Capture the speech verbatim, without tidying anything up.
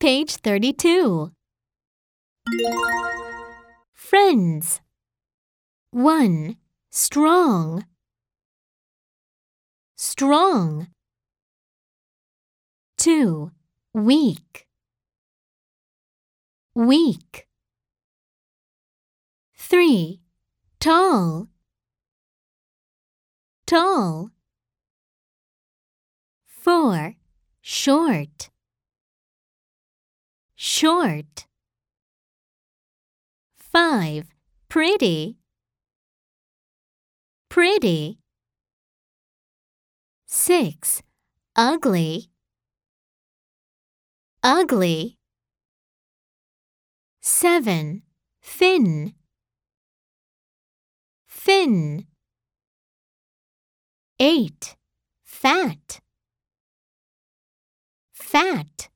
Page thirty-two. Friends. one. Strong. Strong. two. Weak. Weak. three. Tall. Tall. four. Short. Short. five. Pretty. Pretty. six. Ugly. Ugly. seven. Thin. Thin. eight. Fat. Fat.